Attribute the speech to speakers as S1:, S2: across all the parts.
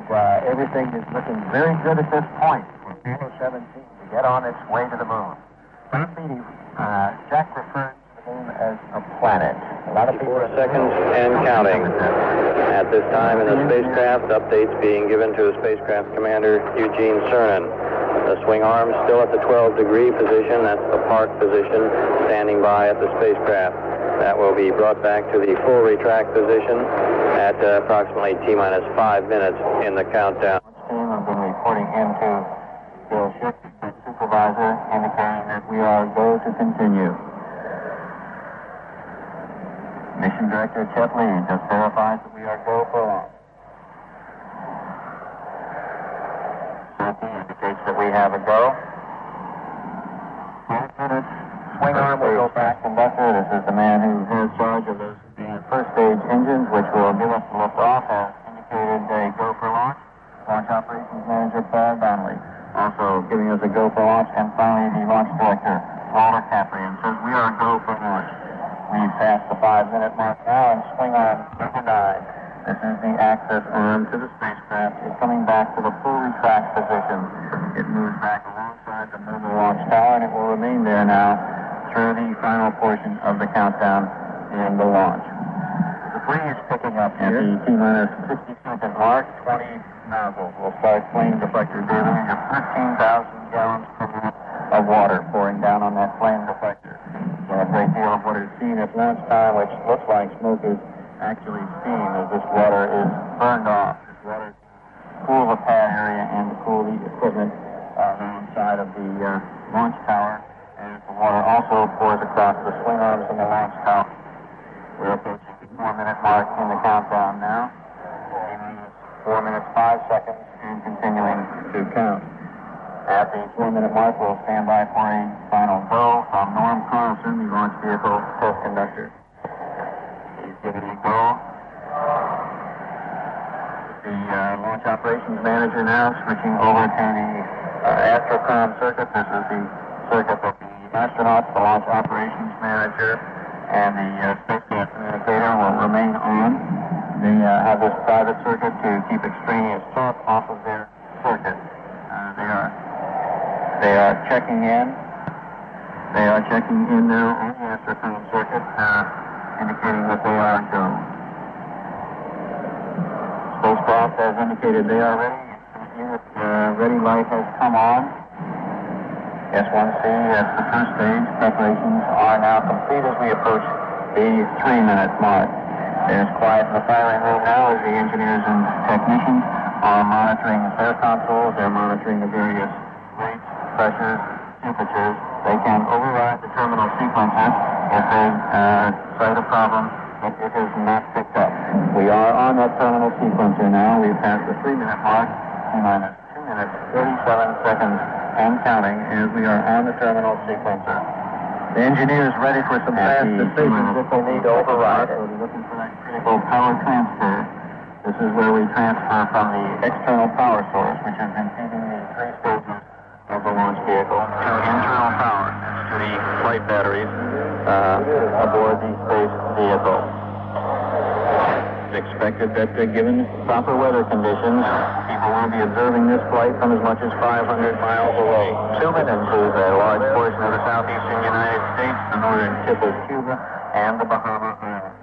S1: everything is looking very good at this point for Apollo 17 to get on its way to the moon. Jack referred to the moon as a planet. A lot of people
S2: 4 seconds and counting. At this time in the spacecraft, updates being given to the spacecraft commander, Eugene Cernan. The swing arm still at the 12-degree position. That's the park position, standing by at the spacecraft. That will be brought back to the full retract position at approximately T-minus 5 minutes in the countdown.
S1: Team have been reporting into Bill Schick, the supervisor, indicating that we are go to continue. Mission Director Chet Lee just verifies that we are go for launch. Indicates that we have a go. 12 minutes. Swing arm will go back. Conductor, this is the man who has charge of those first stage engines, which will give us the lift off, has indicated a go for launch. Launch Operations Manager Paul Donnelly also giving us a go for launch. And finally, the Launch Director, Walter Caprian, says we are go for launch. We've passed the 5-minute mark now, and swing arm number 9. This is the access arm to the spacecraft. It's coming back to the full retract position. It moves back alongside the mobile launch tower, and it will remain there now through the final portion of the countdown and the launch. The breeze picking up at the T-minus 60-second mark. 20 nozzles will start flame deflector dealing of 13,000 gallons per minute of water pouring down on that flame deflector. So a great deal of what is seen at launch time, which looks like smoke, is actually steam as this water is burned off. This water cool the pad area and to cool the equipment inside of the launch tower. And the water also pours across the swing arms in the launch tower. We're approaching the 4-minute mark in the countdown now. 4 minutes, 5 seconds, and continuing to count. At the 4-minute mark, we'll stand by for a final go from Norm Carlson, the launch vehicle test conductor. He's giving a go. The Launch Operations Manager now switching over to the Astrocom circuit. This is the circuit that the astronauts, the Launch Operations Manager, and the spacecraft communicator will remain on. They have this private circuit to keep extraneous talk off of their circuit. They are checking in. They are checking in now on the Astrocom circuit, indicating that they are go. Spacecraft has indicated they are ready. Unit ready light has come on. S1C at the first stage. Preparations are now complete as we approach the 3-minute mark. There's quiet in the firing room now as the engineers and technicians are monitoring their consoles. They're monitoring the various rates, pressures, temperatures. They can override the terminal sequencer if they cite a problem that it is not picked up. We are on that terminal sequencer now. We've passed the 3-minute mark, T-minus 2 minutes, 37 seconds, and counting as we are on the terminal sequencer. The engineer is ready for some fast decisions if they need to override it. We're looking for that critical power transfer. This is where we transfer from the external power source, which has been feeding the 3 stages of the launch vehicle, to internal power, to the flight batteries aboard the space vehicle. It's expected that given proper weather conditions, people will be observing this flight from as much as 500 miles away. Zooming into the large portion of the southeastern United States, the northern tip of Cuba, and the Bahama Islands.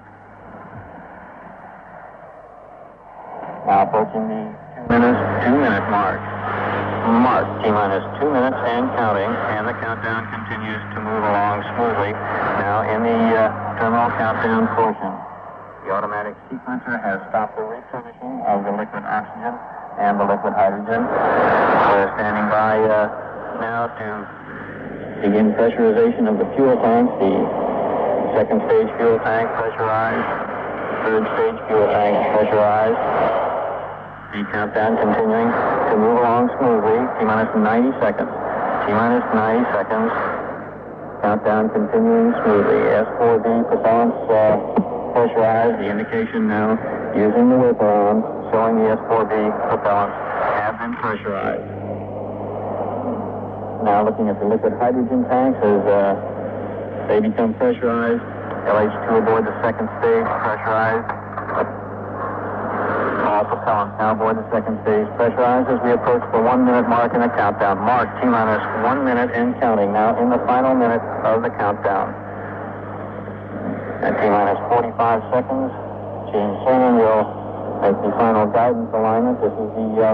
S1: Now approaching the 2-minute mark. T-minus 2 minutes and counting, and the countdown continues to move along smoothly. Now in the terminal countdown portion. The automatic sequencer has stopped the replenishing of the liquid oxygen and the liquid hydrogen. We're standing by now to begin pressurization of the fuel tanks. The 2nd stage fuel tank pressurized. 3rd stage fuel tank pressurized. The countdown continuing to move along smoothly. T-minus 90 seconds. T-minus 90 seconds. Countdown continuing smoothly. S4B propellants pressurized. The indication now using the whipper arm showing the S4B propellants have been pressurized. Now looking at the liquid hydrogen tanks as they become pressurized. LH2 aboard the 2nd stage pressurized. All propellants now aboard the second stage. Pressurized as we approach the 1 minute mark in the countdown. Mark, T-minus 1 minute and counting now in the final minute of the countdown. At T-minus 45 seconds, Gene Cernan will make the final guidance alignment. This is the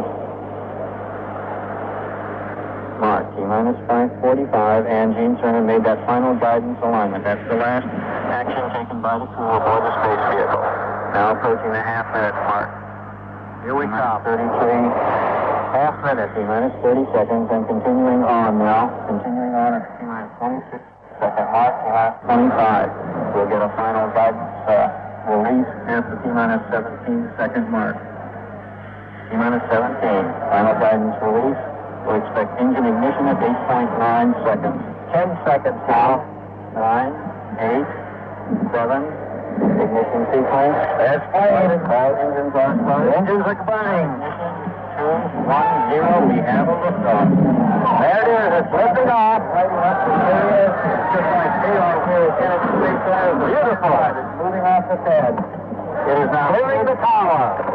S1: Mark, T-minus 5:45, and Gene Cernan made that final guidance alignment. That's the last action taken by the crew aboard the space vehicle. Now approaching the half-minute mark. Here we come. 33, half minute, T-minus 30 seconds, and continuing on now. Continuing on at T-minus 26 second mark, T-minus 25. We'll get a final guidance release at the T-minus 17 second mark. T-minus 17, final guidance release. We'll expect engine ignition at 8.9 seconds. 10 seconds now. 9, 8, 7, ignition sequence. That's played. All engines are started. Engines are burning. 2, 1, 0. We have a liftoff. There it is. It's lifting off. Right left. There it is. Just like Taylor here at Kennedy Space Center. Beautiful. It's moving off the pad. It is now clearing the tower.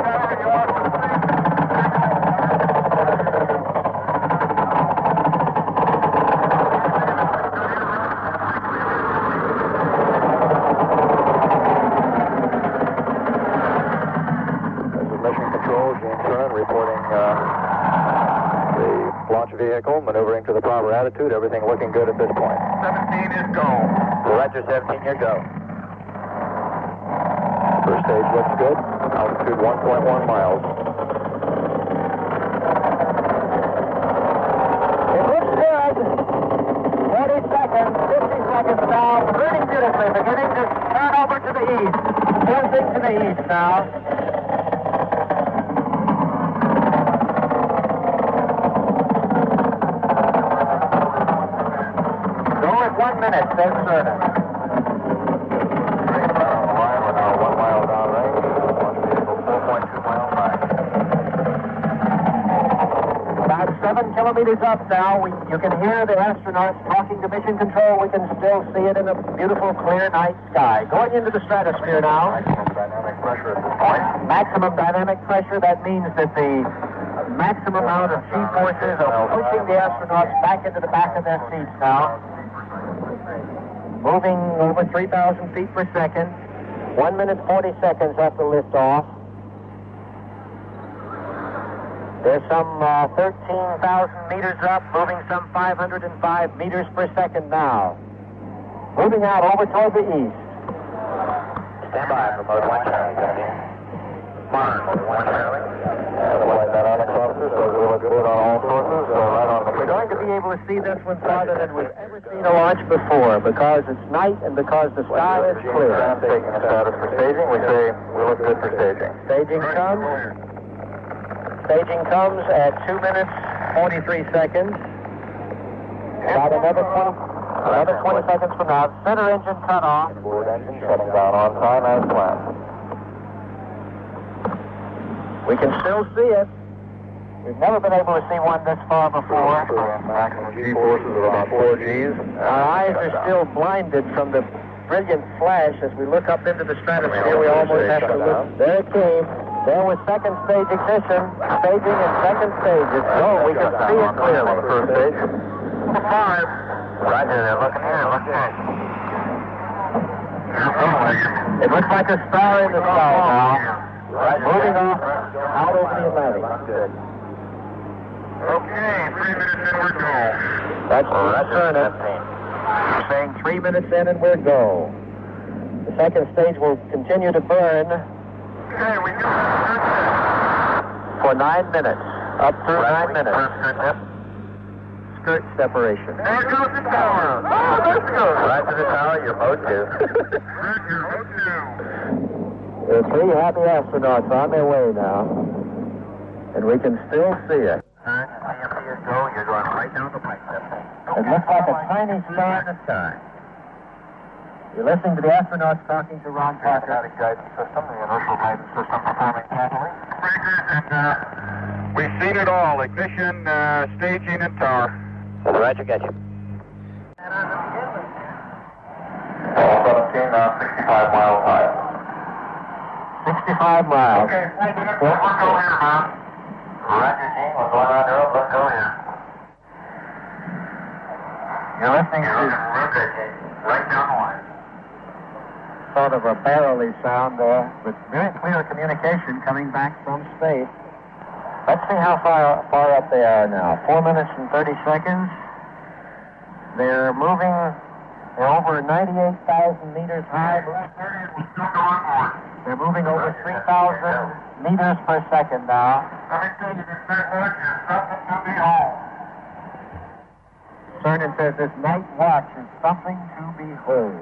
S2: Vehicle maneuvering to the proper attitude, everything looking good at this point.
S1: 17 is go.
S2: Roger, 17, you're go. First stage looks good. Altitude 1.1 miles.
S1: It looks good. 40 seconds, 50 seconds now. Burning beautifully, beginning to turn over to the east. Tilting to the east now. Minute, says Cernan.
S2: 1 mile downrange. Launch vehicle 4.2 miles back.
S1: About 7 kilometers up now. You can hear the astronauts talking to mission control. We can still see it in a beautiful, clear night sky. Going into the stratosphere now.
S2: Maximum dynamic pressure at this point.
S1: Maximum dynamic pressure. That means that the maximum amount of G-forces are pushing the astronauts back into the back of their seats now. Moving over 3,000 feet per second. 1 minute 40 seconds after liftoff. There's some 13,000 meters up, moving some 505 meters per second now. Moving out over toward the east.
S2: Stand by for mode 1 Charlie. Mark, 1 Charlie. Light that on the cluster, so we look good on all sources. Right on the.
S1: We're going to be able to see this one farther than we've ever seen a launch before, because it's night and because the sky is clear.
S2: Taking the status for staging, we say we look good for staging.
S1: Staging comes at 2 minutes 43 seconds. About another 20 seconds from now. Center engine cut off.
S2: Board engine shutting down on time as planned.
S1: We can still see it. We've never been able to see one this far before.
S2: Maximum G-forces of about 4 Gs.
S1: Our eyes are still blinded from the brilliant flash as we look up into the stratosphere. We almost have to look. There it came. There was second stage ignition. Staging and second stage. It's go. We can see it clearly.
S2: First stage.
S1: 5.
S2: Roger, they're looking here. Look here.
S1: It looks like a star in the sky now. Moving off out over the Atlantic.
S2: Good.
S3: Okay, 3 minutes in, we're go.
S1: That's Cernan. Saying 3 minutes in and we're go. The second stage will continue to burn
S3: Okay, we do
S1: for 9 minutes. Up through 9 minutes. Skirt separation.
S3: There goes the tower.
S1: Oh, there it goes.
S2: Right to the tower, you're mode 2.
S3: Roger, mode 2.
S1: There are 3 happy astronauts on their way now. And we can still see it.
S2: IMP is go, you're going right down the pipe.
S1: It looks like a tiny star in the sky. You're listening to the astronauts talking to Ron Parker.
S2: Automatic guidance system, the inertial guidance system performing properly.
S3: Breakers, and we've seen it all. Ignition, staging, and tower.
S2: Roger, got you. 17, 65 miles high.
S1: 65 25 miles.
S3: Okay, let's go here, man.
S2: Roger, Gene. We're going around the road. Let's go here.
S1: You're listening to
S2: Right down the line.
S1: sort of a barely sound there, but very clear communication coming back from space. Let's see how far up they are now. 4 minutes and 30 seconds. They're moving. They're over 98,000 meters high. They're moving over 3,000 meters per second now.
S3: Let me tell you, this night watch is something to behold.
S1: Cernan says this night watch is something to behold.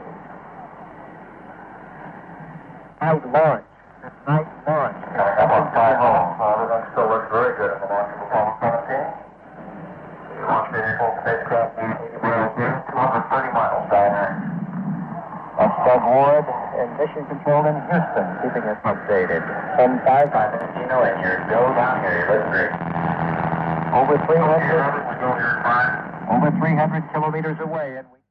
S1: Night launch. This night launch.
S3: Everything still looks very good in the launch of Apollo 17. The launch vehicle spacecraft now 80 miles in, 230 miles down there.
S1: That's Doug Ward and Mission Control in Houston, keeping us updated. 10-5.
S2: Gino, and you're still down here. You look great.
S1: Over 300.
S3: We go here at 5.
S1: Over 300 kilometers away, and we